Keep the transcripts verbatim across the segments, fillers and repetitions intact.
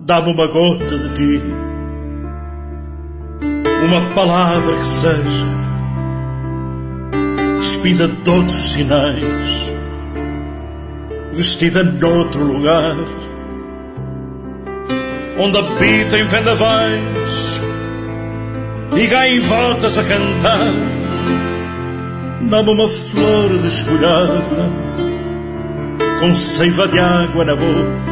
Dá-me uma gota de ti, uma palavra que seja despida de outros sinais, vestida noutro lugar, onde habitam vendavais e gaivotas a cantar. Dá-me uma flor desfolhada, com seiva de água na boca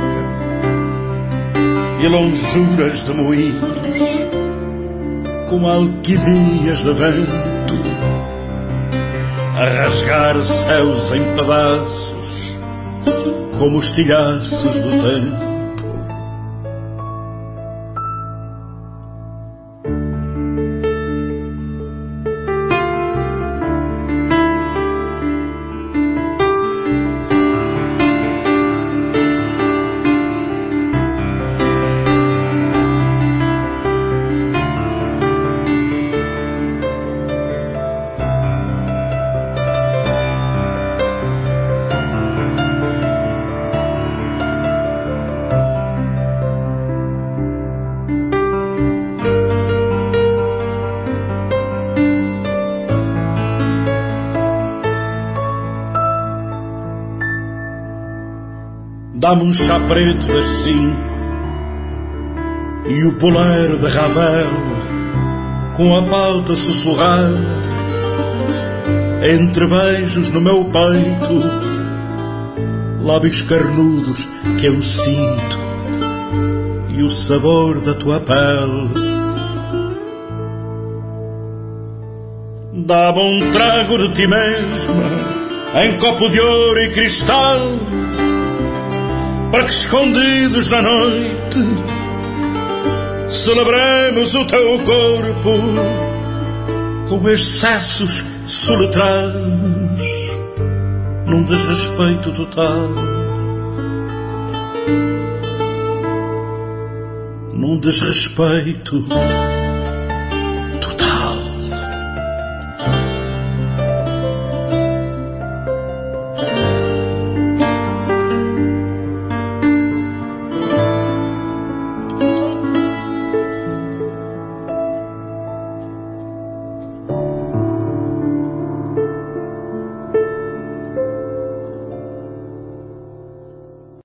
e lonjuras de moinhos, com alquimias de vento, a rasgar céus em pedaços, como os tilhaços do tempo. Dá-me um chá preto das cinco e o bolero de Ravel, com a pauta sussurrada, entre beijos no meu peito, lábios carnudos que eu sinto e o sabor da tua pele. Dá-me um trago de ti mesma em copo de ouro e cristal, para que escondidos na noite celebremos o teu corpo com excessos soletrados num desrespeito total, num desrespeito